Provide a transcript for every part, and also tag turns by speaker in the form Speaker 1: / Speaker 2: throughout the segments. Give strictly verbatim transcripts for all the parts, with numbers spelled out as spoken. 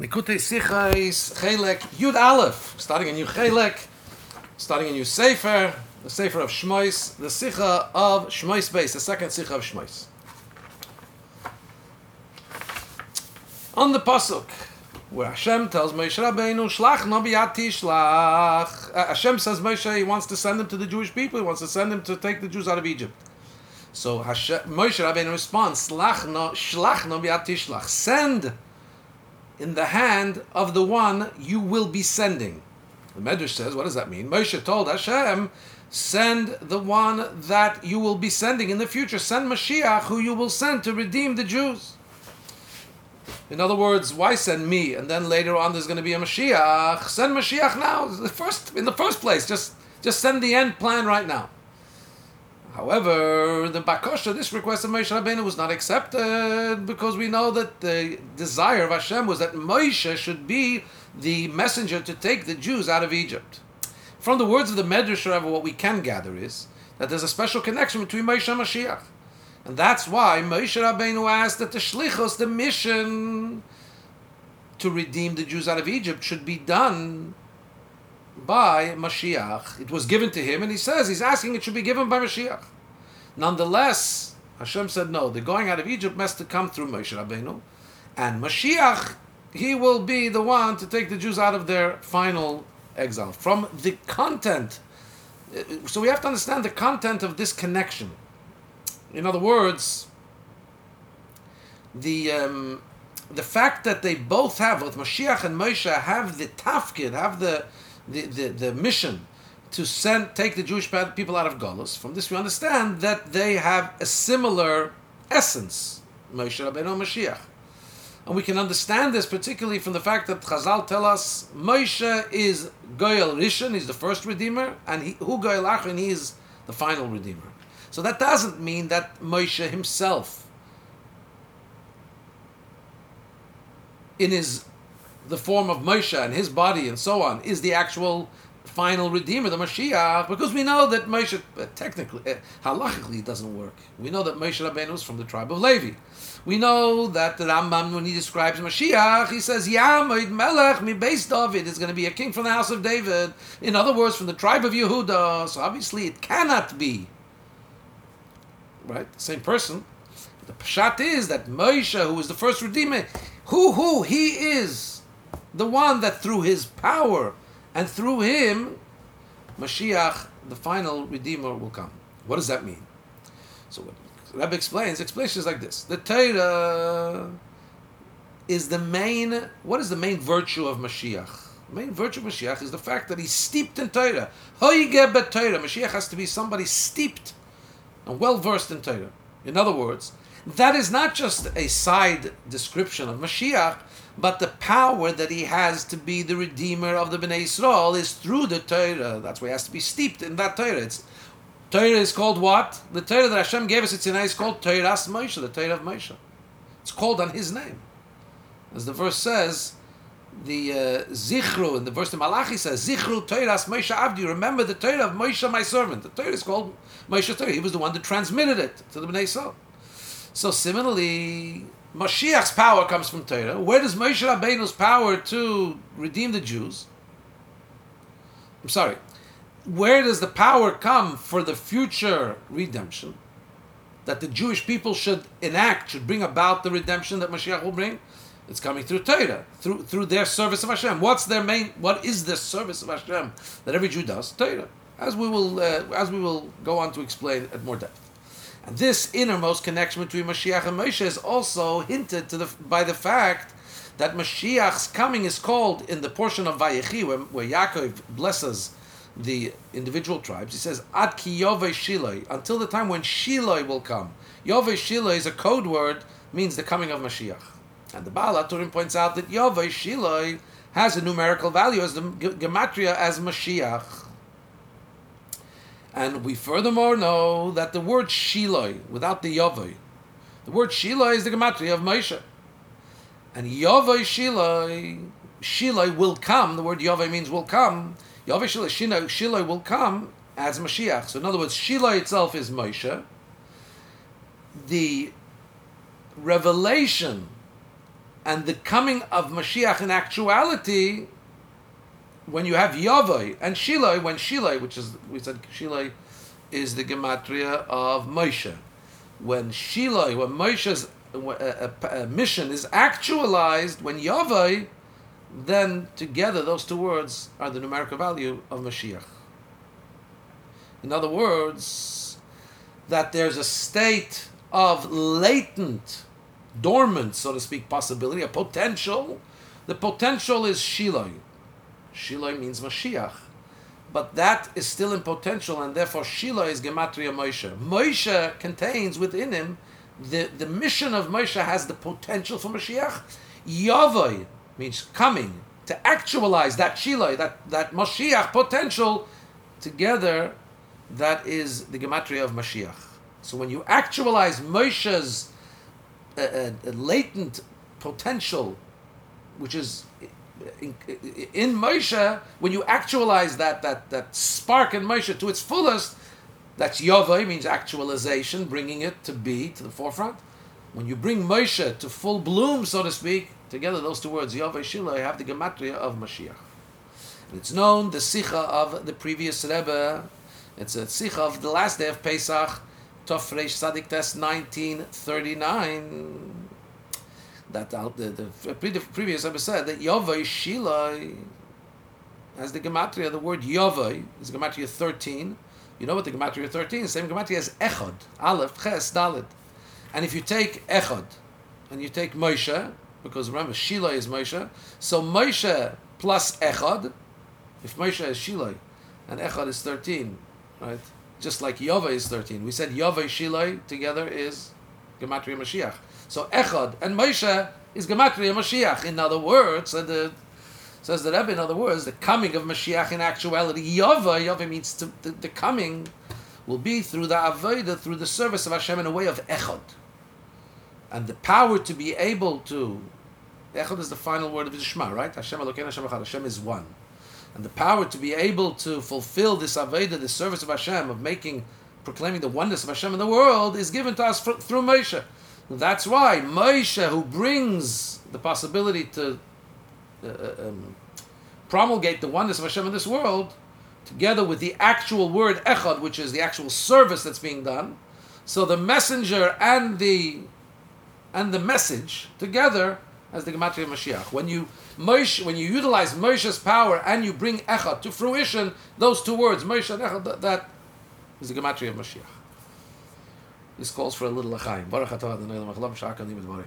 Speaker 1: Likutei Sicha is Chelek Yud Aleph, starting a new Chelek, starting a new Sefer, the Sefer of Shmois, the Sicha of Shmois base, the second Sicha of Shmois. On the Pasuk, where Hashem tells Moshe Rabbeinu, Shlach no biyati shlach. Uh, Hashem says Moshe, he wants to send him to the Jewish people, he wants to send him to take the Jews out of Egypt. So Hashem, Moshe Rabbeinu responds, Shlach no, shlach no biyati shlach. Send in the hand of the one you will be sending. The Medrash says, what does that mean? Moshe told Hashem, send the one that you will be sending in the future. Send Mashiach, who you will send to redeem the Jews. In other words, why send me? And then later on there's going to be a Mashiach. Send Mashiach now. The first, in the first place, just, just send the end plan right now. However, the Bakosha, this request of Moshe Rabbeinu was not accepted because we know that the desire of Hashem was that Moshe should be the messenger to take the Jews out of Egypt. From the words of the Medrash, however, what we can gather is that there's a special connection between Moshe and Mashiach. And that's why Moshe Rabbeinu asked that the shlichus, the mission to redeem the Jews out of Egypt, should be done by Mashiach. It was given to him, and he says he's asking it should be given by Mashiach. Nonetheless, Hashem said no, the going out of Egypt has to come through Moshe Rabbeinu, and Mashiach, he will be the one to take the Jews out of their final exile. From the content, so we have to understand the content of this connection. In other words, the um, the fact that they both have, both Mashiach and Moshe have the tafkid, have the The, the, the mission to send, take the Jewish people out of Golus. From this we understand that they have a similar essence, Moshe Rabbeinu and Mashiach. And we can understand this particularly from the fact that Chazal tell us Moshe is Goyel Rishon, he's the first Redeemer, and he, Hu Goyel Achron, he is the final Redeemer. So that doesn't mean that Moshe himself, in his the form of Moshe and his body and so on, is the actual final Redeemer, the Mashiach, because we know that Moshe, uh, technically, uh, halachically, it doesn't work. We know that Moshe Rabbeinu is from the tribe of Levi. We know that the Rambam, when he describes Mashiach, he says, Yamoid Melech mi Beis David, is going to be a king from the house of David. In other words, from the tribe of Yehuda. So obviously it cannot be, right, the same person. The Pshat is that Moshe, who is the first Redeemer, who, who, he is the one that through his power and through him, Mashiach, the final Redeemer, will come. What does that mean? So what Rebbe explains, explains like this. The Torah is the main, what is the main virtue of Mashiach? The main virtue of Mashiach is the fact that he's steeped in Torah. Hoige bet Torah. Mashiach has to be somebody steeped and well-versed in Torah. In other words, that is not just a side description of Mashiach, but the power that he has to be the Redeemer of the Bnei Yisrael is through the Torah. That's why he has to be steeped in that Torah. It's, Torah is called what? The Torah that Hashem gave us at Sinai is called Torah's Moshe, the Torah of Moshe. It's called on his name. As the verse says, the uh, Zichru, in the verse the Malachi says, Zichru Torah's Moshe Avdi, remember the Torah of Moshe, my servant. The Torah is called Moshe Torah. He was the one that transmitted it to the Bnei Yisrael. So similarly, Mashiach's power comes from Torah. Where does Moshe Rabbeinu's power to redeem the Jews? I'm sorry. Where does the power come for the future redemption that the Jewish people should enact, should bring about the redemption that Mashiach will bring? It's coming through Torah, through through their service of Hashem. What's their main? What is the service of Hashem that every Jew does? Torah, as we will uh, as we will go on to explain at more depth. And this innermost connection between Mashiach and Moshe is also hinted to the, by the fact that Mashiach's coming is called in the portion of Vayechi, where, where Yaakov blesses the individual tribes. He says, Ad ki Yovei Shiloi, until the time when Shiloi will come. Yovei Shiloi is a code word, means the coming of Mashiach. And the Baal HaTurim points out that Yovei Shiloi has a numerical value as the gematria as Mashiach. And we furthermore know that the word Shiloi, without the Yovoi, the word Shiloi is the gematria of Moshe. And Yovoi Shiloi, Shiloi will come, the word Yovoi means will come, Yovoi Shiloi, Shiloi will come as Mashiach. So in other words, Shiloi itself is Moshe. The revelation And the coming of Mashiach in actuality, when you have Yavai and Shilai, when Shilai, which is, we said Shilai is the gematria of Moshe. When Shilai, when Moshe's a, a, a mission is actualized, when Yavai, then together those two words are the numerical value of Mashiach. In other words, that there's a state of latent, dormant, so to speak, possibility, a potential. The potential is Shilai. Shilai means Mashiach. But that is still in potential, and therefore Shilai is Gematria Moshe. Moshe contains within him, the, the mission of Moshe has the potential for Mashiach. Yavai means coming, to actualize that Shilai, that, that Mashiach potential, together, that is the Gematria of Mashiach. So when you actualize Moshe's uh, uh, latent potential, which is in, in Moshe, when you actualize that, that, that spark in Moshe to its fullest, that's Yavai, means actualization, bringing it to be, to the forefront. When you bring Moshe to full bloom, so to speak, together those two words, Yavai, Shilai, have the gematria of Mashiach. And it's known, the Sicha of the previous Rebbe, it's a Sicha of the last day of Pesach, Tov Reish Tzadik Tes nineteen thirty-nine, that the, the, the previous Rebbe said that Yavai, Shilai, as the gematria, the word Yavai is gematria thirteen. You know what the gematria thirteen is? Same gematria as Echad, Aleph, Ches, Dalet. And if you take Echad, and you take Moshe, because remember, Shilai is Moshe, so Moshe plus Echad, if Moshe is Shilai, and Echad is thirteen, right? Just like Yavai is thirteen. We said Yavai, Shilai together is Gematria Mashiach. So Echad and Moshe is Gematria Mashiach. In other words, and the, says the Rebbe, in other words, the coming of Mashiach in actuality, Yavai, Yavai means to, the, the coming will be through the Avodah, through the service of Hashem in a way of Echad. And the power to be able to, Echad is the final word of the Shema, right? Hashem Elokeinu Hashem Echad, Hashem is one. And the power to be able to fulfill this Avodah, the service of Hashem, of making, proclaiming the oneness of Hashem in the world, is given to us fr- through Moshe. That's why Moshe, who brings the possibility to uh, um, promulgate the oneness of Hashem in this world, together with the actual word Echad, which is the actual service that's being done, so the messenger and the and the message together as the Gematria Mashiach. When you Moshe, when you utilize Moshe's power and you bring Echad to fruition, those two words, Moshe and Echad, that, that is the Gematria of Mashiach. This calls for a little L'chaim. Baruch atah Adonai l'machlav sha'ak ani b'dvarei.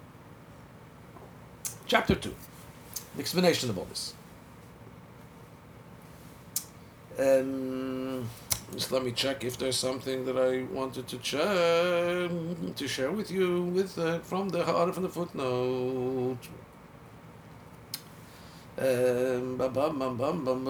Speaker 1: Chapter two, the explanation of all this. Um, just let me check if there's something that I wanted to check, to share with you with uh, from the Ha'ara, from the footnote. Um, bum, bum, bum, bum, bum,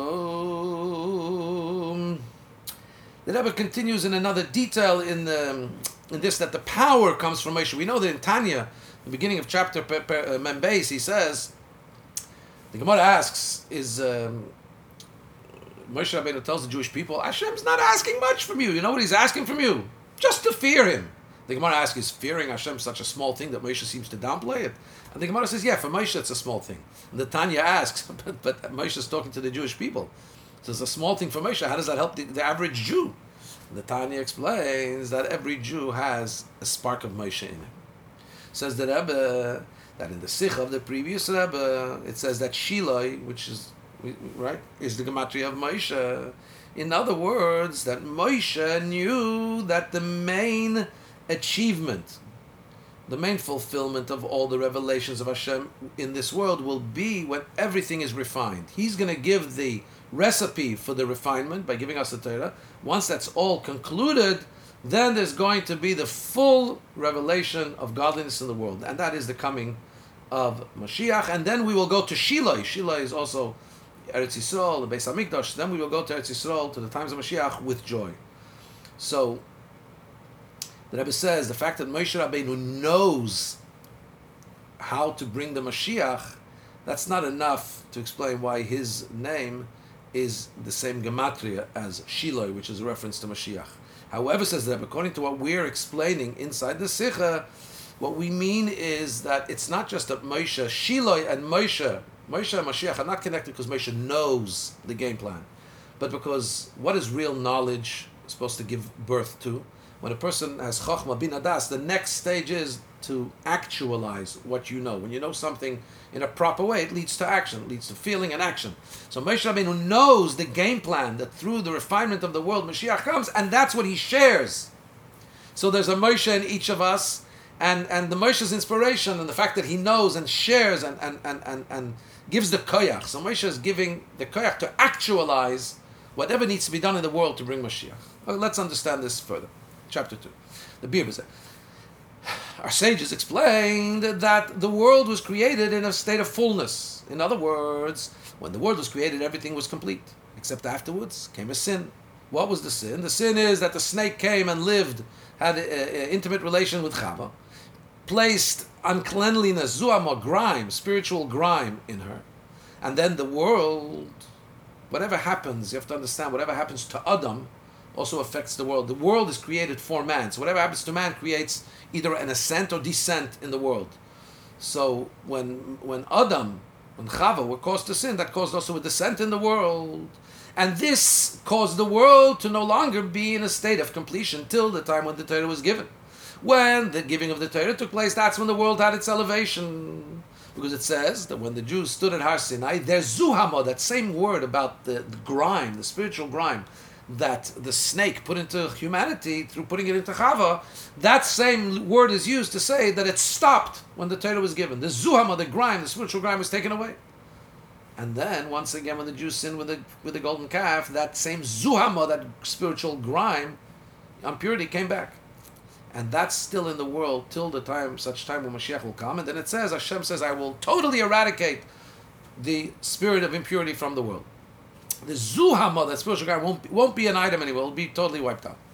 Speaker 1: bum. The Rebbe continues in another detail in the, in this, that the power comes from Moshe. We know that in Tanya, the beginning of chapter uh, Mem Beis, he says, the Gemara asks, is um, Moshe Rabbeinu tells the Jewish people, Hashem's not asking much from you. You know what he's asking from you? Just to fear him. The Gemara asks, is fearing Hashem such a small thing that Moshe seems to downplay it? And the Gemara says, yeah, for Moshe it's a small thing. And the Tanya asks, but, but Moshe is talking to the Jewish people. So it's a small thing for Moshe. How does that help the, the average Jew? And the Tanya explains that every Jew has a spark of Moshe in him. Says the Rebbe that in the Sikh of the previous Rebbe, it says that Shilai, which is right, is the gematria of Moshe. In other words, that Moshe knew that the main achievement, the main fulfillment of all the revelations of Hashem in this world will be when everything is refined. He's going to give the recipe for the refinement by giving us the Torah. Once that's all concluded, then there's going to be the full revelation of godliness in the world. And that is the coming of Mashiach. And then we will go to Shilai. Shilai is also Eretz Yisrael, the Beis Hamikdash. Then we will go to Eretz Yisrael, to the times of Mashiach, with joy. So, the Rebbe says, the fact that Moshe Rabbeinu knows how to bring the Mashiach, that's not enough to explain why his name is the same gematria as Shilai, which is a reference to Mashiach. However, says the Rebbe, according to what we're explaining inside the Sikha, What we mean is that it's not just that Moshe, Shiloi and Moshe, Moshe and Mashiach are not connected because Moshe knows the game plan, but because what is real knowledge supposed to give birth to? When a person has Chochmah Bin Adas, the next stage is to actualize what you know. When you know something in a proper way, it leads to action, it leads to feeling and action. So Moshe Rabbeinu knows the game plan, that through the refinement of the world, Mashiach comes, and that's what he shares. So there's a Moshe in each of us, and, and the Moshe's inspiration and the fact that he knows and shares and, and, and, and, and gives the koyach. So Moshe is giving the koyach to actualize whatever needs to be done in the world to bring Mashiach. Well, let's understand this further. Chapter two. The Birbazeh. Our sages explained that the world was created in a state of fullness. In other words, when the world was created, everything was complete. Except afterwards came a sin. What was the sin? The sin is that the snake came and lived, had an intimate relation with Chava, placed uncleanliness, zuam, grime, spiritual grime in her. And then the world, whatever happens, you have to understand, whatever happens to Adam also affects the world. The world is created for man. So whatever happens to man creates either an ascent or descent in the world. So when when Adam, when Chava were caused to sin, that caused also a descent in the world. And this caused the world to no longer be in a state of completion till the time when the Torah was given. When the giving of the Torah took place, that's when the world had its elevation. Because it says that when the Jews stood at Har Sinai, their zuhama, that same word about the, the grime, the spiritual grime, that the snake put into humanity through putting it into Chava, that same word is used to say that it stopped when the Torah was given. The zuhama, the grime, the spiritual grime was taken away. And then, once again, when the Jews sinned with the, with the golden calf, that same zuhama, that spiritual grime, impurity came back. And that's still in the world till the time, such time when Mashiach will come. And then it says, Hashem says, I will totally eradicate the spirit of impurity from the world. The zuhama, that spiritual grime, won't be, won't be an item anymore. It will be totally wiped out.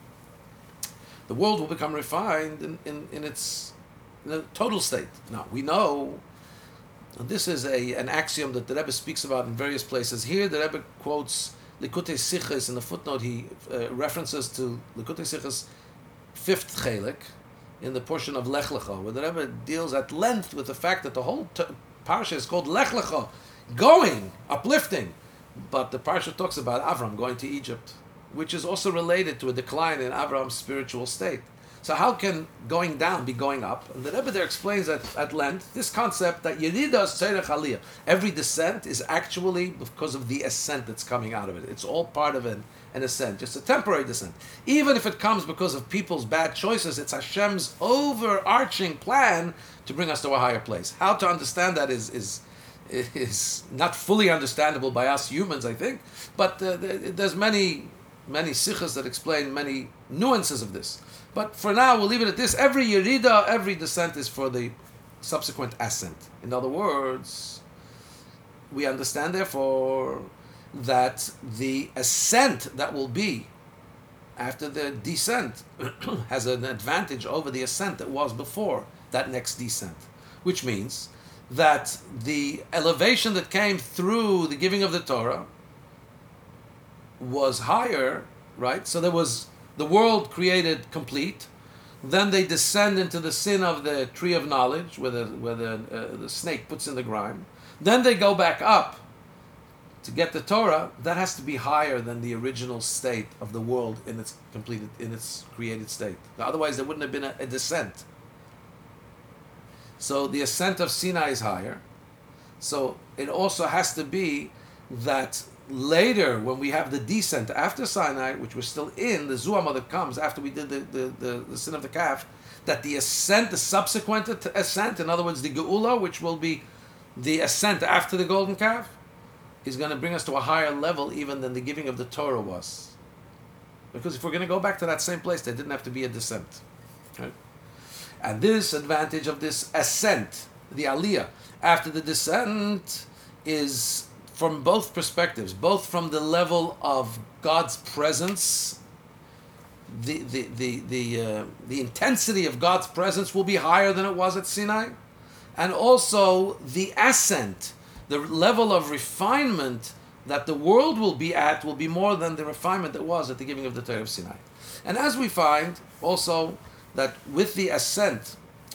Speaker 1: The world will become refined in, in, in its in a total state. Now, we know, and this is a an axiom that the Rebbe speaks about in various places. Here, the Rebbe quotes Likutei Sichos. In the footnote, he uh, references to Likutei Sichos' fifth chelik in the portion of Lech Lecha, where the Rebbe deals at length with the fact that the whole t- parsha is called Lech Lecha, going, uplifting. But the parsha talks about Avram going to Egypt, which is also related to a decline in Avram's spiritual state. So how can going down be going up? And the Rebbe there explains at, at length this concept that Yeridas Tzerech Aliyah, every descent is actually because of the ascent that's coming out of it. It's all part of an, an ascent, just a temporary descent. Even if it comes because of people's bad choices, it's Hashem's overarching plan to bring us to a higher place. How to understand that is is is not fully understandable by us humans, I think, but uh, there's many many sichos that explain many nuances of this. But for now, we'll leave it at this. Every yerida, every descent is for the subsequent ascent. In other words, we understand, therefore, that the ascent that will be after the descent has an advantage over the ascent that was before that next descent, which means that the elevation that came through the giving of the Torah was higher, right? So there was the world created complete. Then they descend into the sin of the tree of knowledge, where the where the uh, the snake puts in the grime. Then they go back up to get the Torah. That has to be higher than the original state of the world in its completed in its created state. Otherwise, there wouldn't have been a, a descent. So the ascent of Sinai is higher. So it also has to be that later, when we have the descent after Sinai, which we're still in, the Zuhama that comes after we did the, the, the, the sin of the calf, that the ascent, the subsequent ascent, in other words, the Geula, which will be the ascent after the golden calf, is going to bring us to a higher level even than the giving of the Torah was. Because if we're going to go back to that same place, there didn't have to be a descent. Right? And this advantage of this ascent, the Aliyah, after the descent, is from both perspectives, both from the level of God's presence, the the the the, uh, the intensity of God's presence will be higher than it was at Sinai, and also the ascent, the level of refinement that the world will be at will be more than the refinement that was at the giving of the Torah of Sinai. And as we find also that with the ascent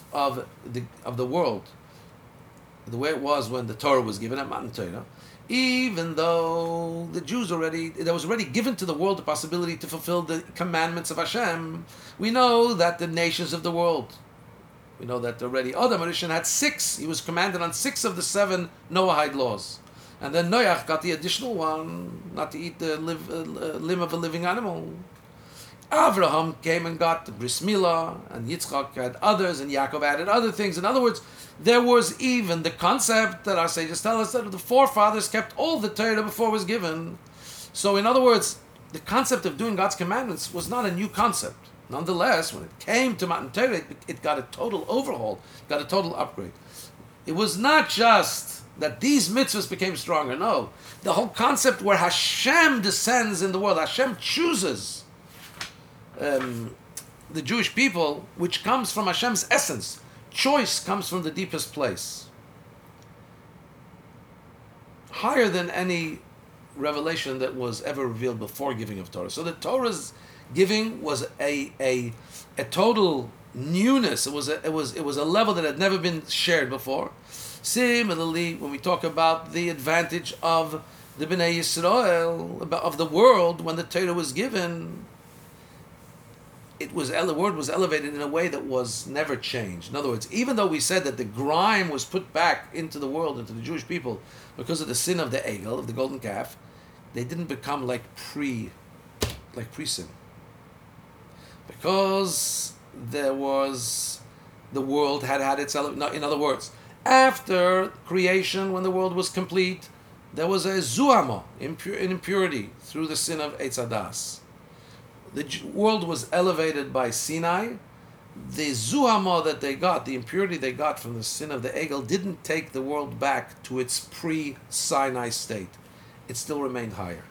Speaker 1: of the of the world, the way it was when the Torah was given at Matan Torah, even though the Jews already, there was already given to the world the possibility to fulfill the commandments of Hashem, we know that the nations of the world, we know that already Adam Rishon had six, he was commanded on six of the seven Noahide laws. And then Noach got the additional one, not to eat the live, uh, limb of a living animal. Avraham came and got the Bris Milah, and Yitzchak had others, and Yaakov added other things. In other words, there was even the concept that our sages tell us that the forefathers kept all the Torah before it was given. So in other words, the concept of doing God's commandments was not a new concept. Nonetheless, when it came to Matan Torah, it, it got a total overhaul, got a total upgrade. It was not just that these mitzvahs became stronger. No, the whole concept where Hashem descends in the world, Hashem chooses um, the Jewish people, which comes from Hashem's essence. Choice comes from the deepest place, higher than any revelation that was ever revealed before giving of Torah. So the Torah's giving was a a a total newness. It was a, it was it was a level that had never been shared before. Similarly, when we talk about the advantage of the Bnei Yisrael, about, of the world, when the Torah was given, it was the word was elevated in a way that was never changed. In other words, even though we said that the grime was put back into the world, into the Jewish people, because of the sin of the Egel, of the golden calf, they didn't become like pre, like pre-sin, because there was the world had had its ele- in other words, after creation, when the world was complete, there was a zuhama, impur- an impurity through the sin of Eitz Hadas. The world was elevated by Sinai. The zuhama that they got, the impurity they got from the sin of the Egel, didn't take the world back to its pre-Sinai state. It still remained higher.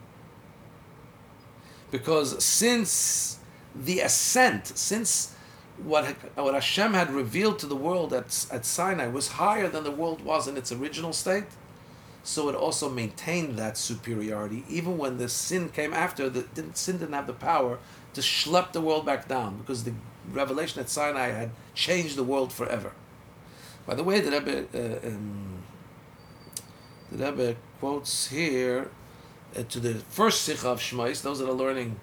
Speaker 1: Because since the ascent, since what, what Hashem had revealed to the world at, at Sinai was higher than the world was in its original state, so it also maintained that superiority, even when the sin came after. The didn't, sin didn't have the power to schlep the world back down, because the revelation at Sinai had changed the world forever. By the way, the Rebbe, uh, um, the Rebbe quotes here uh, to the first Sikha of Shmos, those that are learning.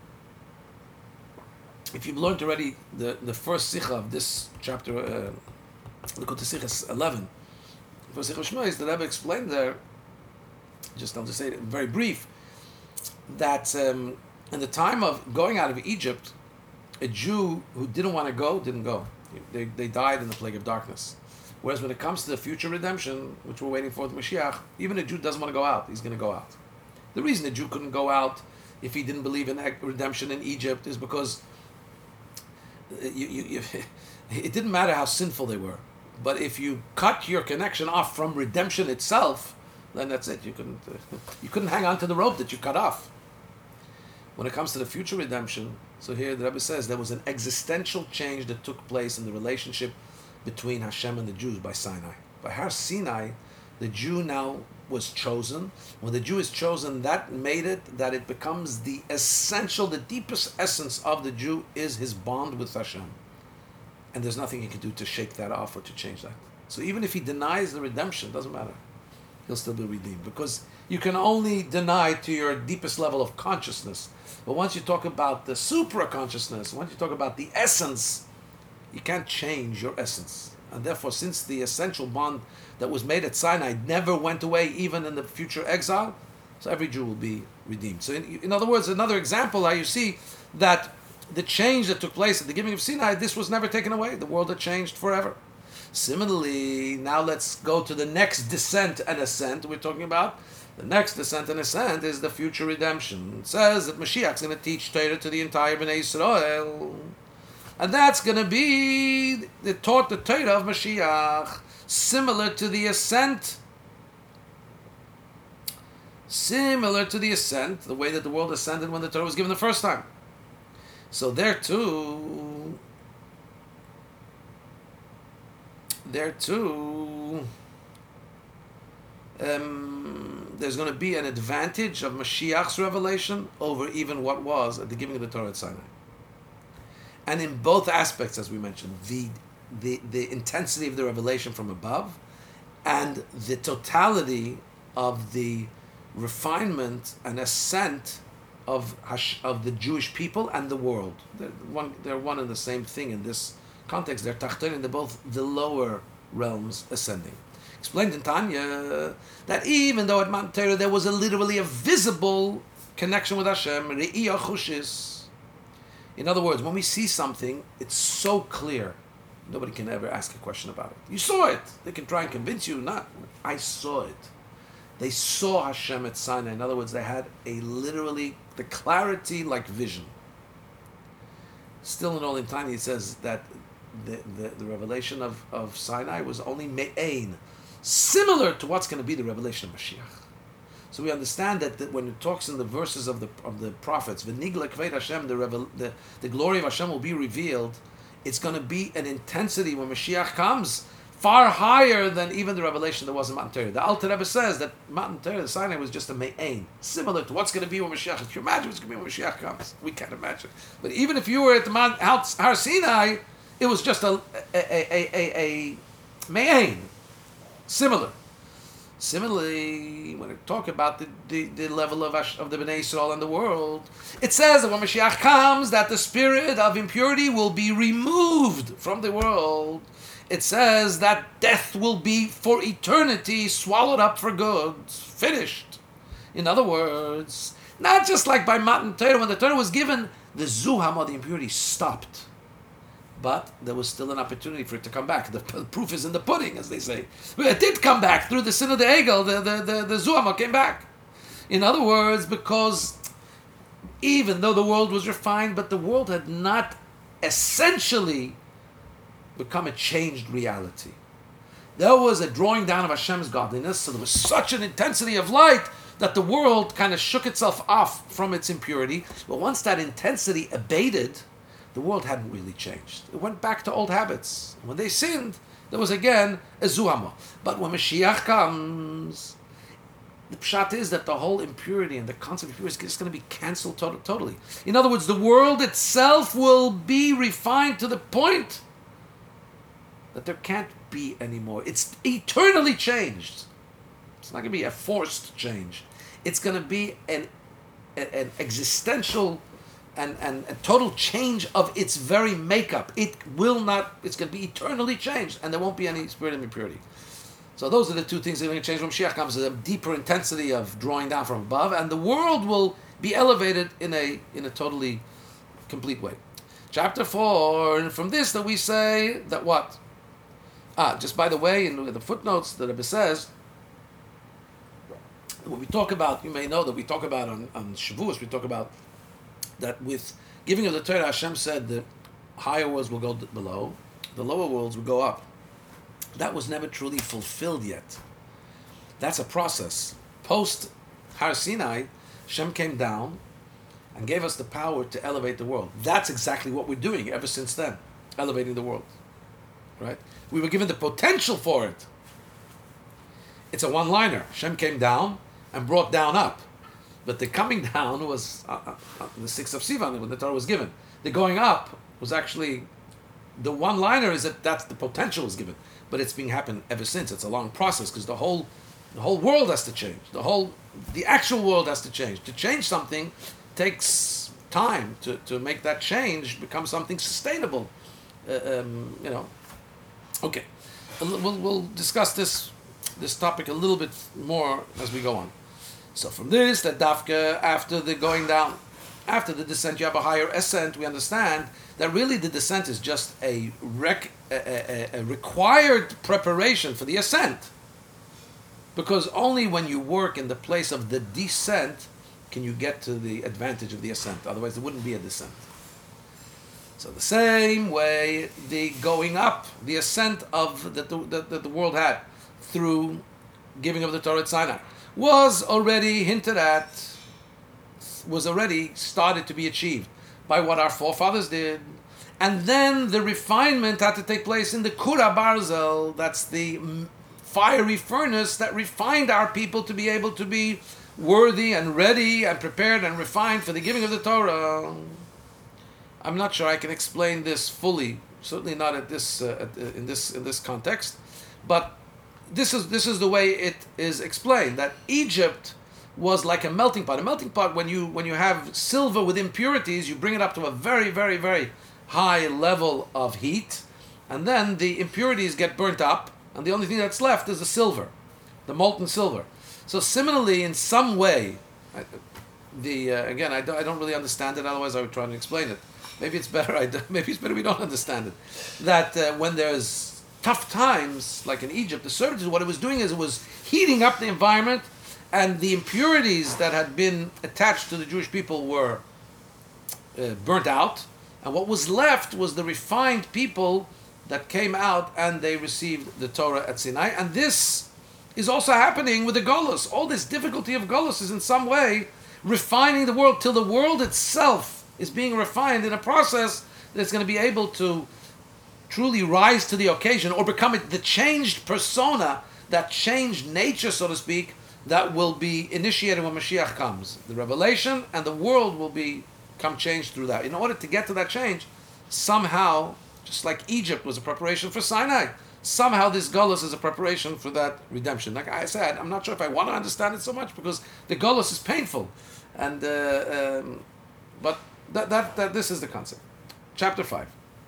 Speaker 1: If you've learned already the, the first Sikha of this chapter, uh, look at the Sikha eleven, for Sikha Shmos, the Rebbe explained there, just I'll just say it very brief, that um, in the time of going out of Egypt, a Jew who didn't want to go, didn't go. They, they died in the plague of darkness. Whereas when it comes to the future redemption, which we're waiting for with Mashiach, even a Jew doesn't want to go out, he's going to go out. The reason a Jew couldn't go out if he didn't believe in redemption in Egypt is because you, you, you, it didn't matter how sinful they were. But if you cut your connection off from redemption itself, then that's it. You couldn't, uh, you couldn't hang on to the rope that you cut off. When it comes to the future redemption, so here the Rebbe says there was an existential change that took place in the relationship between Hashem and the Jews by Sinai. By Har Sinai, the Jew now was chosen. When the Jew is chosen, that made it that it becomes the essential, the deepest essence of the Jew is his bond with Hashem. And there's nothing he can do to shake that off or to change that. So even if he denies the redemption, it doesn't matter. He'll still be redeemed. Because you can only deny to your deepest level of consciousness. But once you talk about the supra-consciousness, once you talk about the essence, you can't change your essence. And therefore, since the essential bond that was made at Sinai never went away even in the future exile, so every Jew will be redeemed. So in, in other words, another example how you see that the change that took place at the giving of Sinai, this was never taken away. The world had changed forever. Similarly, now let's go to the next descent and ascent we're talking about. The next descent and ascent is the future redemption. It says that Mashiach's going to teach Torah to the entire Bnei Yisrael. And that's going to be the taught the Torah of Mashiach, similar to the ascent. Similar to the ascent, the way that the world ascended when the Torah was given the first time. So there too, there too, um, there's going to be an advantage of Mashiach's revelation over even what was at the giving of the Torah at Sinai. And in both aspects, as we mentioned, the the, the intensity of the revelation from above and the totality of the refinement and ascent of of the Jewish people and the world. They're one, they're one and the same thing in this context. They're tachtonim, they're both the lower realms ascending. Explained in Tanya that even though at Mount Torah there was a literally a visible connection with Hashem, re'iyah chushis. In other words, when we see something, it's so clear, nobody can ever ask a question about it. You saw it. They can try and convince you not. I saw it. They saw Hashem at Sinai. In other words, they had a literally, the clarity like vision. Still in all in Tanya, it says that the, the, the revelation of, of Sinai was only me'ain, similar to what's going to be the revelation of Mashiach. So we understand that, that when it talks in the verses of the of the prophets, V'nigla kved Hashem, the, revel, the the glory of Hashem will be revealed, it's going to be an intensity when Mashiach comes, far higher than even the revelation that was in Mount Torah. The Alter Rebbe says that Mount Torah, the Sinai, was just a me'ain, similar to what's going to be when Mashiach. If you imagine what's going to be when Mashiach comes, we can't imagine. But even if you were at the Mount Har Sinai, it was just a a a a, a me'ain, similar. Similarly, when we talk about the, the, the level of Ash, of the Bnei Yisrael and the world, it says that when Mashiach comes, that the spirit of impurity will be removed from the world. It says that death will be for eternity swallowed up for good, finished. In other words, not just like by Matan Torah, when the Torah was given, the Zuham, the impurity, stopped. But there was still an opportunity for it to come back. The p- proof is in the pudding, as they say. It did come back through the sin of the Egel. The, the, the, the Zuhama came back. In other words, because even though the world was refined, but the world had not essentially become a changed reality. There was a drawing down of Hashem's godliness, so there was such an intensity of light that the world kind of shook itself off from its impurity. But once that intensity abated, the world hadn't really changed. It went back to old habits. When they sinned, there was again a zuhama. But when Mashiach comes, the pshat is that the whole impurity and the concept of impurity is just going to be cancelled to- totally. In other words, the world itself will be refined to the point that there can't be anymore. It's eternally changed. It's not going to be a forced change. It's going to be an, an existential And, and a total change of its very makeup. It will not, it's going to be eternally changed, and there won't be any spirit of impurity. So those are the two things that are going to change when Mashiach comes, a deeper intensity of drawing down from above, and the world will be elevated in a in a totally complete way. Chapter four, and from this that we say that what? Ah, just by the way, in the footnotes, the Rebbe says, when we talk about, you may know that we talk about on, on Shavuos, we talk about that with giving of the Torah, Hashem said the higher worlds will go below, the lower worlds will go up. That was never truly fulfilled yet. That's a process. Post Har Sinai, Hashem came down and gave us the power to elevate the world. That's exactly what we're doing ever since then, elevating the world. Right? We were given the potential for it. It's a one-liner. Hashem came down and brought down up. But the coming down was uh, uh, the sixth of Sivan when the Torah was given. The going up was actually, the one-liner is that that's the potential was given, but it's been happening ever since. It's a long process because the whole, the whole world has to change. The whole, the actual world has to change. To change something takes time to, to make that change become something sustainable. Uh, um, you know. Okay, we'll we'll discuss this this topic a little bit more as we go on. So from this, that dafka, after the going down, after the descent, you have a higher ascent, we understand that really the descent is just a, rec, a, a, a required preparation for the ascent. Because only when you work in the place of the descent can you get to the advantage of the ascent. Otherwise, there wouldn't be a descent. So the same way, the going up, the ascent of that the, the, the, the world had through giving of the Torah at Sinai, was already hinted at, was already started to be achieved by what our forefathers did. And then the refinement had to take place in the Kura Barzel, that's the fiery furnace that refined our people to be able to be worthy and ready and prepared and refined for the giving of the Torah. I'm not sure I can explain this fully. Certainly not at this uh, at, uh, in this in this context, but this is this is the way it is explained, that Egypt was like a melting pot. A melting pot, when you when you have silver with impurities, you bring it up to a very very very high level of heat, and then the impurities get burnt up, and the only thing that's left is the silver, the molten silver. So similarly, in some way, I, the uh, again I don't, I don't really understand it. Otherwise, I would try and explain it. Maybe it's better. I don't- maybe it's better we don't understand it. That uh, when there's tough times, like in Egypt, the servitude, what it was doing is it was heating up the environment, and the impurities that had been attached to the Jewish people were uh, burnt out, and what was left was the refined people that came out and they received the Torah at Sinai. And this is also happening with the Golus. All this difficulty of Golus is in some way refining the world till the world itself is being refined in a process that's going to be able to truly rise to the occasion, or become the changed persona, that changed nature, so to speak, that will be initiated when Mashiach comes. The revelation and the world will be come changed through that. In order to get to that change, somehow, just like Egypt was a preparation for Sinai, somehow this Golus is a preparation for that redemption. Like I said, I'm not sure if I want to understand it so much, because the Golus is painful, and uh, um, but that, that that this is the concept. Chapter five.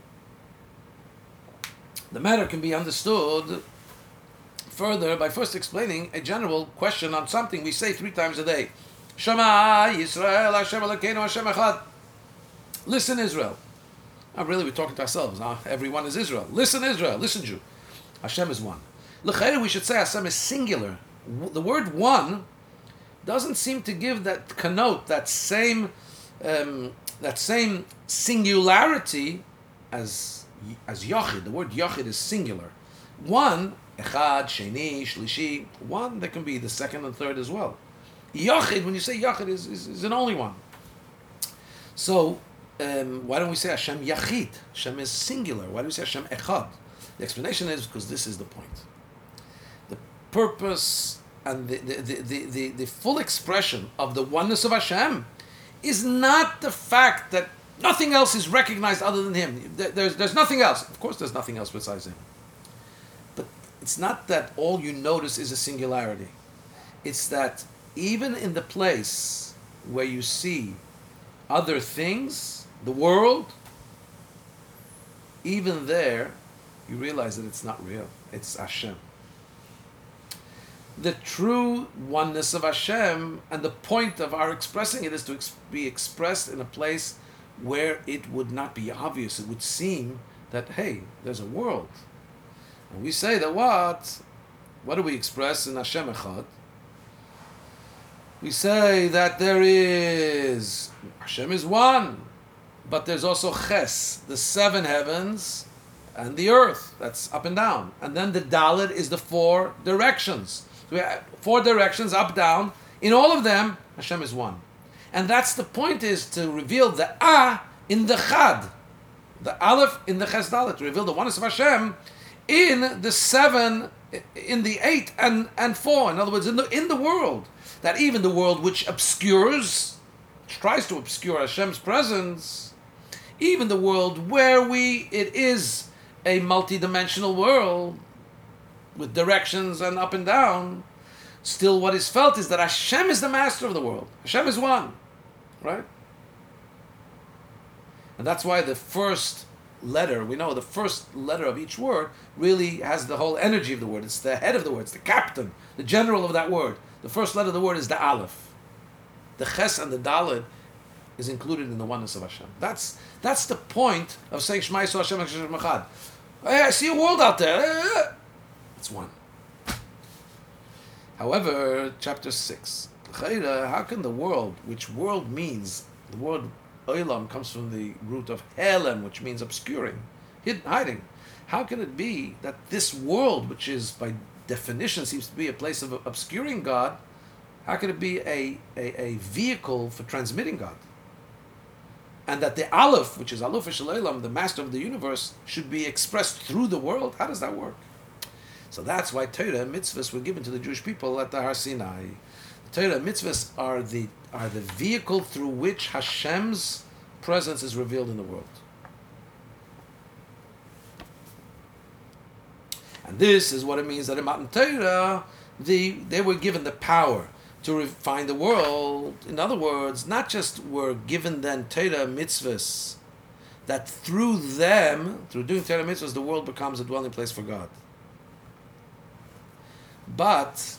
Speaker 1: The matter can be understood further by first explaining a general question on something we say three times a day. Shema Yisrael Hashem Elokeinu Hashem Echad. Listen, Israel. Now, really, we're talking to ourselves. Now, everyone is Israel. Listen, Israel. Listen, Jew. Hashem is one. L'chayr, we should say Hashem is singular. The word one doesn't seem to give that connote that same um, that same singularity as as Yachid. The word Yachid is singular. One, Echad, Sheni, Shlishi. One, that can be the second and third as well. Yachid, when you say Yachid, is, is, is an only one. So, um, why don't we say Hashem Yachid? Hashem is singular. Why do we say Hashem Echad? The explanation is because this is the point. The purpose and the, the, the, the, the, the full expression of the oneness of Hashem is not the fact that nothing else is recognized other than Him. There's, there's nothing else. Of course, there's nothing else besides Him. But it's not that all you notice is a singularity. It's that even in the place where you see other things, the world, even there, you realize that it's not real. It's Hashem. The true oneness of Hashem, and the point of our expressing it, is to ex- be expressed in a place where it would not be obvious. It would seem that, hey, there's a world. And we say that what? What do we express in Hashem Echad? We say that there is, Hashem is one, but there's also Ches, the seven heavens, and the earth, that's up and down. And then the Dalet is the four directions. So we have four directions, up, down. In all of them, Hashem is one. And that's the point, is to reveal the A in the Chad, the Aleph in the Ches Dalet, to reveal the oneness of Hashem in the seven, in the eight and, and four. In other words, in the in the world. That even the world which obscures, which tries to obscure Hashem's presence, even the world where we, it is a multi-dimensional world with directions and up and down, still what is felt is that Hashem is the master of the world. Hashem is one, right? And that's why the first letter, we know the first letter of each word really has the whole energy of the word. It's the head of the word, it's the captain, the general of that word. The first letter of the word is the Aleph. The Ches and the Dalet is included in the oneness of Hashem. That's that's the point of saying Shema Yisrael Hashem Hashem Echad. Hey, I see a world out there. It's one. However, chapter six. How can the world, which world means, the word Olam comes from the root of Helem, which means obscuring, hidden, hiding. How can it be that this world, which is by definition seems to be a place of obscuring God, how can it be a, a, a vehicle for transmitting God? And that the Aleph, which is Aleph Shel, the master of the universe, should be expressed through the world? How does that work? So that's why Torah and mitzvahs were given to the Jewish people at the Har Sinai. The Torah and mitzvahs are the, are the vehicle through which Hashem's presence is revealed in the world. And this is what it means that in Matan Torah, the, they were given the power to refine the world. In other words, not just were given then Torah mitzvahs, that through them, through doing Torah mitzvahs, the world becomes a dwelling place for God. But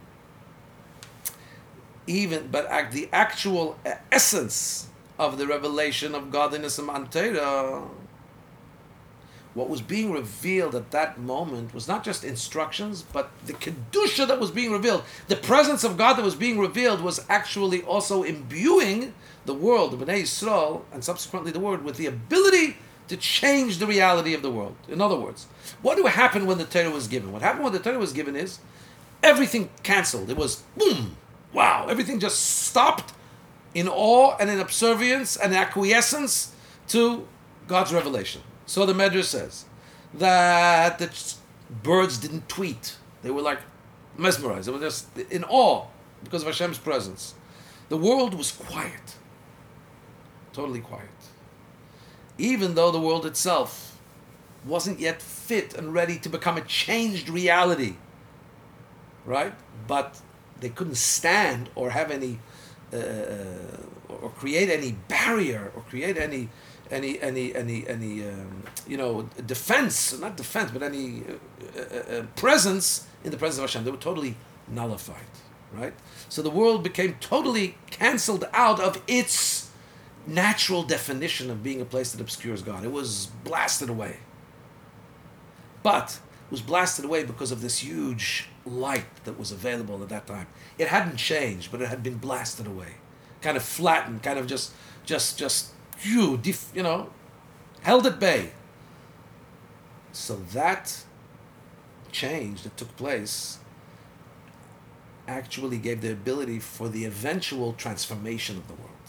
Speaker 1: even, but act, the actual essence of the revelation of godliness in Matan Torah, what was being revealed at that moment was not just instructions, but the Kedusha that was being revealed. The presence of God that was being revealed was actually also imbuing the world, the Bnei Yisrael, and subsequently the world, with the ability to change the reality of the world. In other words, what do happen when the Torah was given? What happened when the Torah was given is everything canceled. It was boom, wow, everything just stopped in awe and in subservience and acquiescence to God's revelation. So the Medrash says that the birds didn't tweet. They were like mesmerized. They were just in awe because of Hashem's presence. The world was quiet. Totally quiet. Even though the world itself wasn't yet fit and ready to become a changed reality. Right? But they couldn't stand or have any, uh, or create any barrier or create any any any any any um, you know, defense, not defense, but any uh, uh, uh, presence in the presence of Hashem. They were totally nullified, right? So the world became totally cancelled out of its natural definition of being a place that obscures God. It was blasted away. But it was blasted away because of this huge light that was available at that time. It hadn't changed, but it had been blasted away, kind of flattened, kind of just just just you, you know, held at bay. So that change that took place actually gave the ability for the eventual transformation of the world.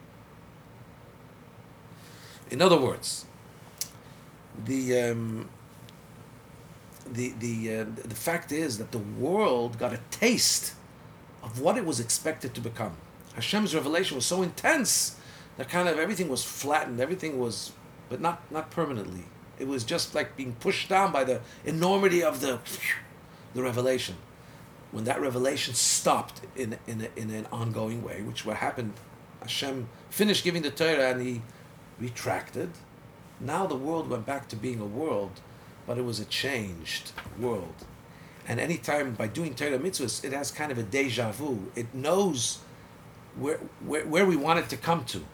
Speaker 1: In other words, the um, the the uh, the fact is that the world got a taste of what it was expected to become. Hashem's revelation was so intense that kind of everything was flattened, everything was, but not not permanently. It was just like being pushed down by the enormity of the the revelation. When that revelation stopped in in a, in an ongoing way, which what happened, Hashem finished giving the Torah and he retracted. Now the world went back to being a world, but it was a changed world. And anytime by doing Torah mitzvahs, it has kind of a deja vu. It knows where where, where we want it to come to.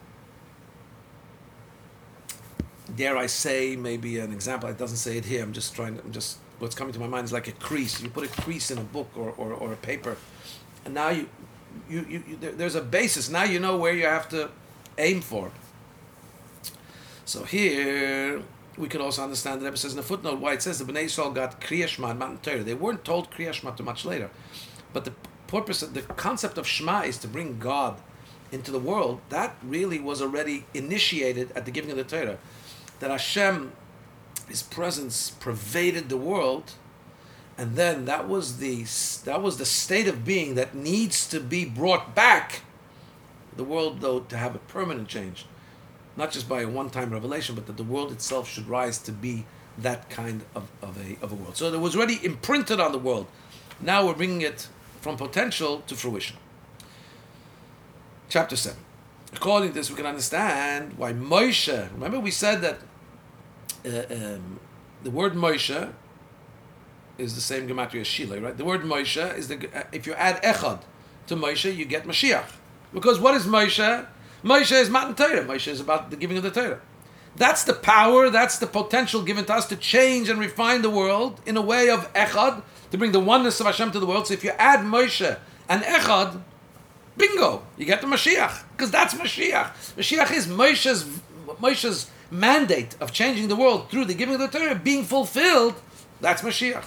Speaker 1: Dare I say, maybe an example, it doesn't say it here, I'm just trying to, I'm just, what's coming to my mind is like a crease. You put a crease in a book or, or, or a paper, and now you, you, you, you there, there's a basis. Now you know where you have to aim for. So here, we could also understand that it says in the footnote why it says the Bnei Yisrael got Kriya Shema and Matan Torah. They weren't told Kriya Shema too much later. But the purpose, of, the concept of Shema is to bring God into the world. That really was already initiated at the giving of the Torah. That Hashem, His presence pervaded the world, and then that was the that was the state of being that needs to be brought back. The world, though, to have a permanent change, not just by a one-time revelation, but that the world itself should rise to be that kind of, of a of a world. So it was already imprinted on the world. Now we're bringing it from potential to fruition. Chapter seven. According to this, we can understand why Moshe. Remember, we said that uh, um, the word Moshe is the same gematria as Shilei, right? The word Moshe is the uh, if you add echad to Moshe, you get Mashiach. Because what is Moshe? Moshe is Matan Torah. Moshe is about the giving of the Torah. That's the power. That's the potential given to us to change and refine the world in a way of echad, to bring the oneness of Hashem to the world. So if you add Moshe and echad, bingo, you get the Mashiach, because that's Mashiach. Mashiach is Moshe's, Moshe's mandate of changing the world through the giving of the Torah being fulfilled. That's Mashiach.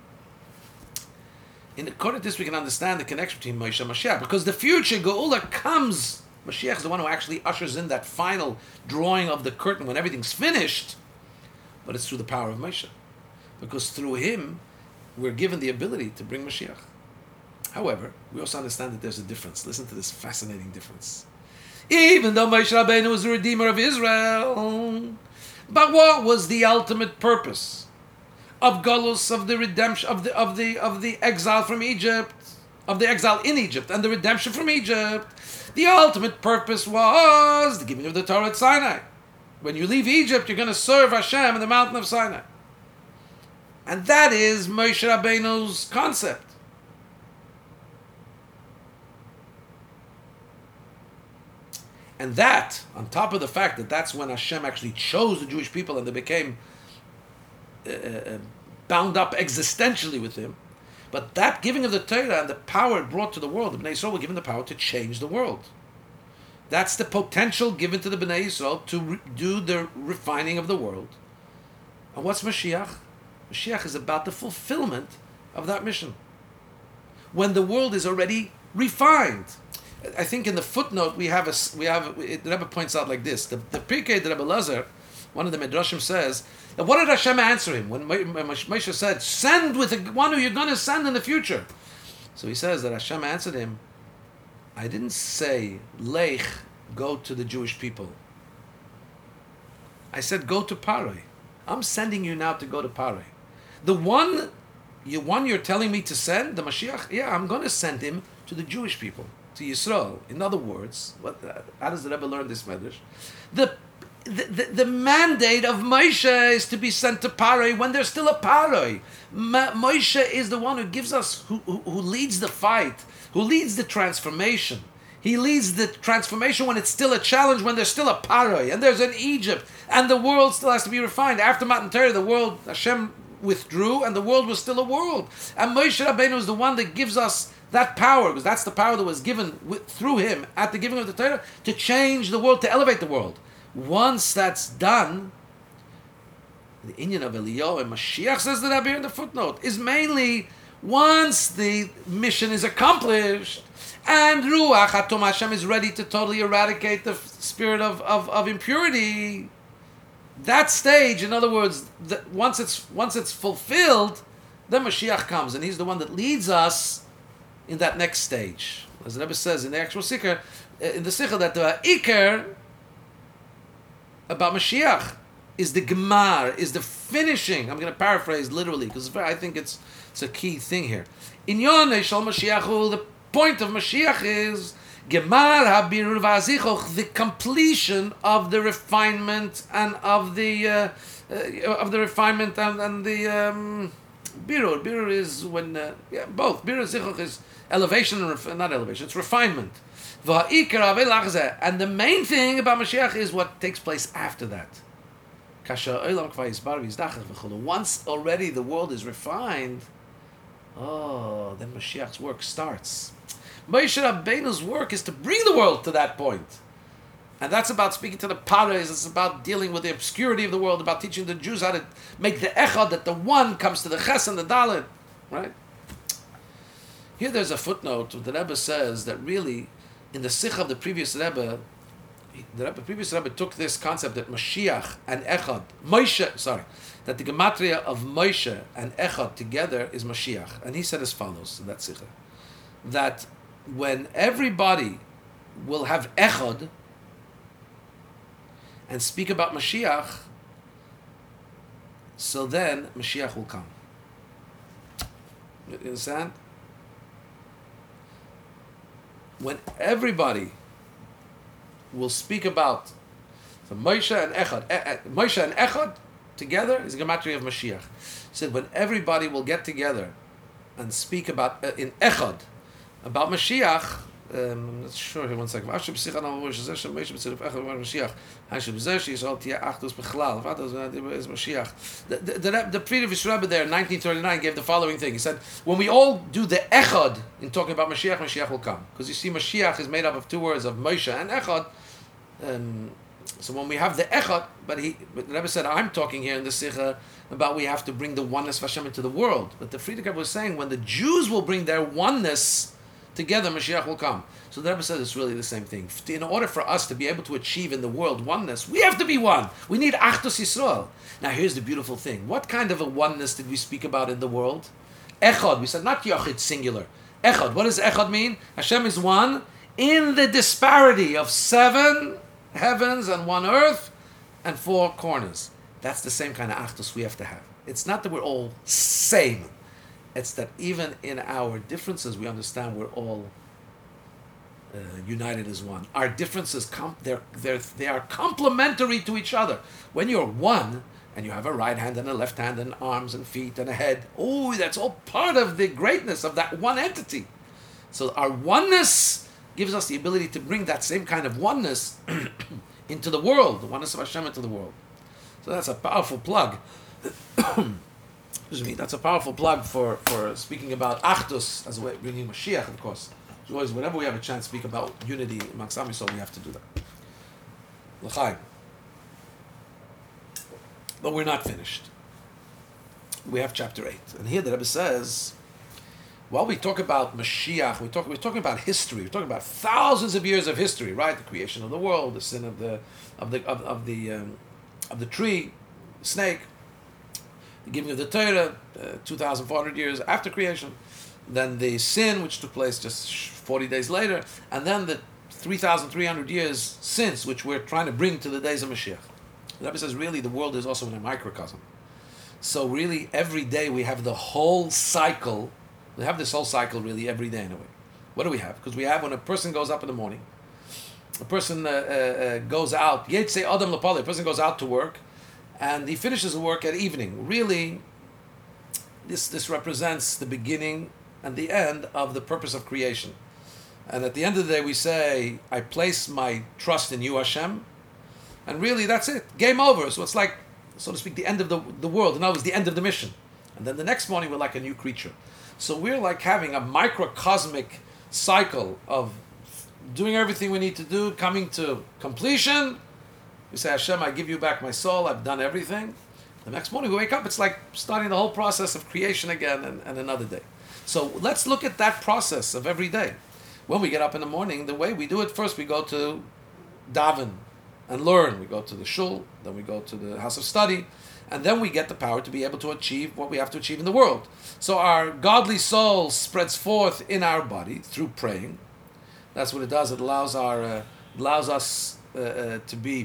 Speaker 1: In according to this, we can understand the connection between Moshe and Mashiach, because the future Geula comes. Mashiach is the one who actually ushers in that final drawing of the curtain when everything's finished, but it's through the power of Moshe, because through him we're given the ability to bring Mashiach. However, we also understand that there's a difference. Listen to this fascinating difference. Even though Moshe Rabbeinu was the redeemer of Israel. But what was the ultimate purpose of Golus, of the redemption, of the of the of the exile from Egypt, of the exile in Egypt and the redemption from Egypt? The ultimate purpose was the giving of the Torah at Sinai. When you leave Egypt, you're going to serve Hashem in the mountain of Sinai. And that is Moshe Rabbeinu's concept. And that, on top of the fact that that's when Hashem actually chose the Jewish people and they became uh, uh, bound up existentially with Him, but that giving of the Torah and the power it brought to the world, the Bnei Yisrael were given the power to change the world. That's the potential given to the Bnei Yisrael to re- do the refining of the world. And what's Mashiach? Mashiach is about the fulfillment of that mission. When the world is already refined. I think in the footnote we have a we have the Rebbe points out like this: the the Pirkei the Rebbe Lazar, one of the Midrashim says, that what did Hashem answer him when Moshe said, "Send with the one who you're going to send in the future"? So he says that Hashem answered him, "I didn't say Lech, go to the Jewish people. I said go to Paroi. I'm sending you now to go to Paroi. The one, you one you're telling me to send, the Mashiach, yeah, I'm going to send him to the Jewish people." To Yisrael. In other words, what, uh, how does the Rebbe learn this medrash? The, the, the, the mandate of Moshe is to be sent to Paroi when there's still a Paroi. Ma- Moshe is the one who gives us, who, who, who leads the fight, who leads the transformation. He leads the transformation when it's still a challenge, when there's still a Paroi, and there's an Egypt, and the world still has to be refined. After Matan Torah, the world, Hashem withdrew, and the world was still a world. And Moshe Rabbeinu is the one that gives us that power, because that's the power that was given with, through him at the giving of the Torah, to change the world, to elevate the world. Once that's done, the inyan of Eliyahu and Mashiach, says that up here in the footnote, is mainly once the mission is accomplished and Ruach Hatom Hashem is ready to totally eradicate the spirit of, of, of impurity. That stage, in other words, the, once it's once it's fulfilled, then Mashiach comes, and he's the one that leads us in that next stage. As the Rebbe says in the actual Sikher, in the Sikher, that the Iker about Mashiach is the Gemar, is the finishing. I'm going to paraphrase literally, because I think it's it's a key thing here. In Yonei Shal Mashiach, the point of Mashiach is Gemar HaBirur V'Azichoch, the completion of the refinement and of the uh, uh, of the refinement and, and the um, Birur. Birur is when uh, yeah, both Birur Zichoch is elevation and ref- not elevation, it's refinement. And the main thing about Mashiach is what takes place after that. Once already the world is refined, oh, then Mashiach's work starts. Moshe Rabbeinu's work is to bring the world to that point. And that's about speaking to the paras, it's about dealing with the obscurity of the world, about teaching the Jews how to make the echad, that the one comes to the ches and the dalet, right? Here there's a footnote where the Rebbe says that really, in the sikh of the previous Rebbe, the Rebbe, previous Rebbe took this concept that Mashiach and Echad, Moshe, sorry, that the gematria of Moshe and Echad together is Mashiach. And he said as follows in that sikh, that when everybody will have Echad and speak about Mashiach, so then Mashiach will come. You understand? When everybody will speak about so Moshe and Echad, e- e- Moshe and Echad together is the gematria of Mashiach. He said when everybody will get together and speak about uh, in Echad about Mashiach. Um, I'm not sure here one second. The, the, the, the previous Rebbe there in nineteen thirty-nine gave the following thing. He said, when we all do the Echad in talking about Mashiach, Mashiach will come. Because you see, Mashiach is made up of two words of Moshe and Echad. Um, so when we have the Echad, but he, but the Rebbe said, I'm talking here in the Sikha about we have to bring the oneness of Hashem into the world. But the Frierdiker was saying, when the Jews will bring their oneness together, Mashiach will come. So the Rebbe says it's really the same thing. In order for us to be able to achieve in the world oneness, we have to be one. We need Achdus Yisrael. Now here's the beautiful thing. What kind of a oneness did we speak about in the world? Echad. We said not Yochid, singular. Echad. What does Echad mean? Hashem is one in the disparity of seven heavens and one earth and four corners. That's the same kind of achdus we have to have. It's not that we're all same. It's that even in our differences, we understand we're all uh, united as one. Our differences, com- they're, they're, they are complementary to each other. When you're one, and you have a right hand and a left hand and arms and feet and a head, oh, that's all part of the greatness of that one entity. So our oneness gives us the ability to bring that same kind of oneness into the world, the oneness of Hashem into the world. So that's a powerful plug. Excuse me. That's a powerful plug for, for speaking about Achdus as a way of bringing Mashiach, of course. So always, whenever we have a chance to speak about unity amongst Am Yisrael, we have to do that. L'chaim. But we're not finished. We have chapter eight. And here the Rebbe says, while we talk about Mashiach, we talk, we're talking about history. We're talking about thousands of years of history, right? The creation of the world, the sin of the of the of, of the um, of the tree, the snake, the giving of the Torah, uh, two thousand four hundred years after creation, then the sin which took place just forty days later, and then the three thousand three hundred years since, which we're trying to bring to the days of Mashiach. The Rebbe says, really, the world is also in a microcosm. So really, every day we have the whole cycle. We have this whole cycle really every day in a way. What do we have? Because we have when a person goes up in the morning, a person uh, uh, goes out, Yetzei Adam Lapali, a person goes out to work, and he finishes the work at evening. Really, this this represents the beginning and the end of the purpose of creation. And at the end of the day, we say, I place my trust in you, Hashem, and really that's it. Game over. So it's like, so to speak, the end of the, the world. And now it's the end of the mission. And then the next morning, we're like a new creature. So we're like having a microcosmic cycle of doing everything we need to do, coming to completion. We say, Hashem, I give you back my soul. I've done everything. The next morning we wake up. It's like starting the whole process of creation again and, and another day. So let's look at that process of every day. When we get up in the morning, the way we do it, first we go to daven and learn. We go to the shul, then we go to the house of study, and then we get the power to be able to achieve what we have to achieve in the world. So our godly soul spreads forth in our body through praying. That's what it does. It allows our uh, allows us uh, uh, to be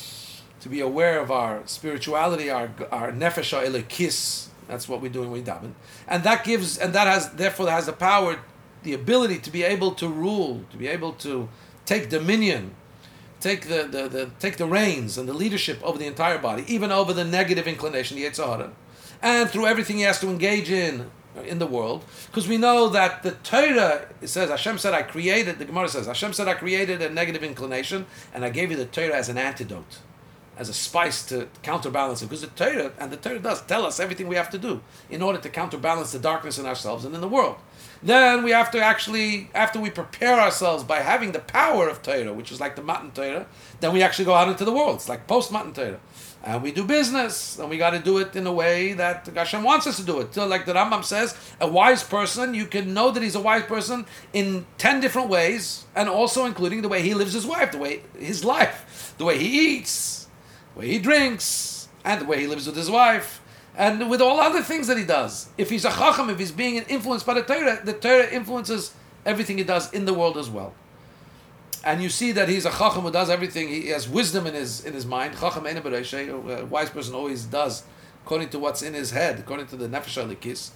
Speaker 1: to be aware of our spirituality, our our nefesh ha'elokis. That's what we do when we daven, and that gives and that has therefore has the power, the ability to be able to rule, to be able to take dominion, take the, the, the take the reins and the leadership over the entire body, even over the negative inclination, the Yetzer Hara, and through everything he has to engage in in the world. Because we know that the Torah, it says, Hashem said, I created, the Gemara says, Hashem said, I created a negative inclination, and I gave you the Torah as an antidote, as a spice to counterbalance it. Because the Torah, and the Torah does tell us everything we have to do in order to counterbalance the darkness in ourselves and in the world. Then we have to actually, after we prepare ourselves by having the power of Torah, which is like the Matan Torah, then we actually go out into the world. It's like post-Matan Torah. And we do business, and we got to do it in a way that Hashem wants us to do it. So like the Rambam says, a wise person, you can know that he's a wise person in ten different ways, and also including the way he lives his life, the way his life, the way he eats, the way he drinks, and the way he lives with his wife, and with all other things that he does. If he's a chacham, if he's being influenced by the Torah, the Torah influences everything he does in the world as well. And you see that he's a chacham who does everything. He has wisdom in his in his mind. Chacham eina b'reishei. A wise person always does according to what's in his head, according to the nefesh ha'elokis.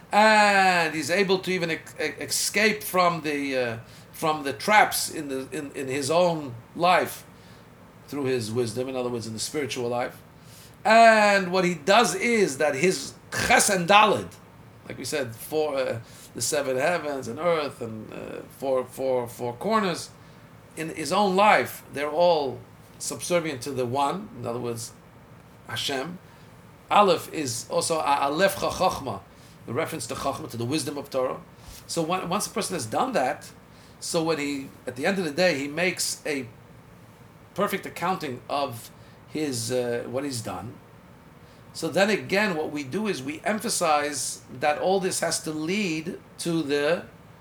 Speaker 1: And he's able to even ex- escape from the uh, from the traps in the in, in his own life through his wisdom. In other words, in the spiritual life. And what he does is that his ches and dalid, like we said, for uh, the seven heavens and earth and uh, four four four corners. In his own life, they're all subservient to the one. In other words, Hashem. Aleph is also Aleph Chachma, the reference to Chachma, to the wisdom of Torah. So when, once a person has done that, so when he, at the end of the day, he makes a perfect accounting of his uh, what he's done. So then again, what we do is we emphasize that all this has to lead to the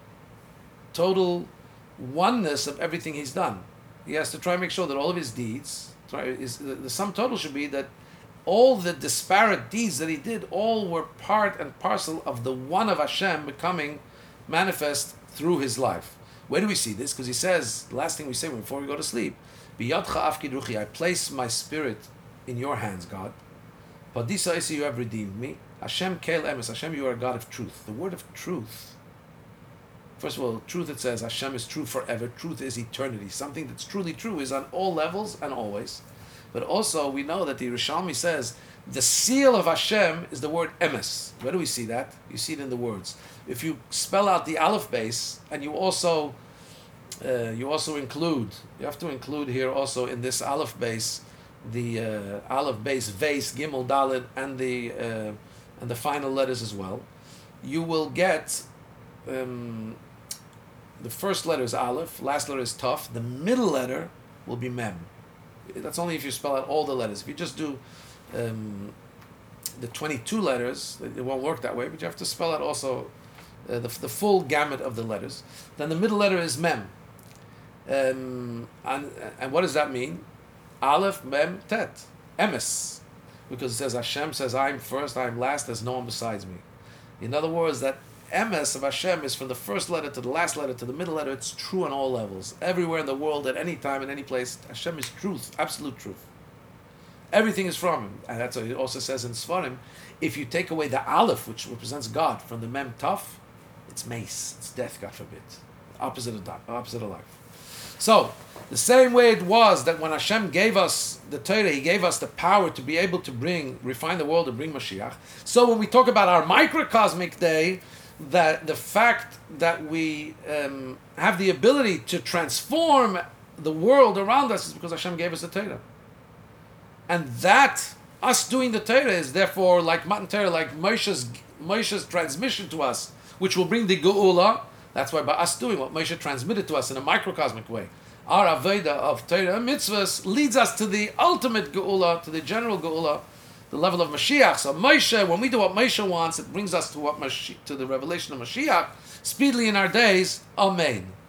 Speaker 1: total oneness of everything he's done. He has to try and make sure that all of his deeds, try, is, the, the sum total should be that all the disparate deeds that he did, all were part and parcel of the one of Hashem becoming manifest through his life. Where do we see this? Because he says, the last thing we say before we go to sleep, Biyadcha afkid ruchi, I place my spirit in your hands, God. Padisa isi, you have redeemed me. Hashem kel emes, Hashem, you are a God of truth. The word of truth. First of all, truth, it says, Hashem is true forever. Truth is eternity. Something that's truly true is on all levels and always. But also, we know that the Yerushalmi says, the seal of Hashem is the word emes. Where do we see that? You see it in the words. If you spell out the aleph base, and you also uh, you also include, you have to include here also in this aleph base, the uh, aleph base, vase, gimel, dalet, and the uh, and the final letters as well. You will get um, the first letter is aleph, last letter is taf, the middle letter will be mem. That's only if you spell out all the letters. If you just do um, the twenty-two letters, it won't work that way, but you have to spell out also uh, the, the full gamut of the letters. Then the middle letter is mem. Um, and, and what does that mean? Aleph, mem, tet. Emes. Because it says Hashem says, I'm first, I'm last, there's no one besides me. In other words, that emes of Hashem is from the first letter to the last letter to the middle letter. It's true on all levels. Everywhere in the world, at any time, in any place, Hashem is truth, absolute truth. Everything is from Him. And that's what it also says in Sfarim. If you take away the Aleph, which represents God, from the Mem Taf, it's mace, it's death, God forbid. Opposite of, opposite of life. So, the same way it was that when Hashem gave us the Torah, He gave us the power to be able to bring, refine the world and bring Mashiach. So when we talk about our microcosmic day, that the fact that we um, have the ability to transform the world around us is because Hashem gave us the Torah. And that, us doing the Torah, is therefore like Matan Torah, like Moshe's, Moshe's transmission to us, which will bring the Geula. That's why by us doing what Moshe transmitted to us in a microcosmic way, our Aveda of Torah and mitzvahs leads us to the ultimate Geula, to the general Geula, the level of Mashiach. So Moshe, when we do what Moshe wants, it brings us to what Mashi- to the revelation of Mashiach speedily in our days. Amen.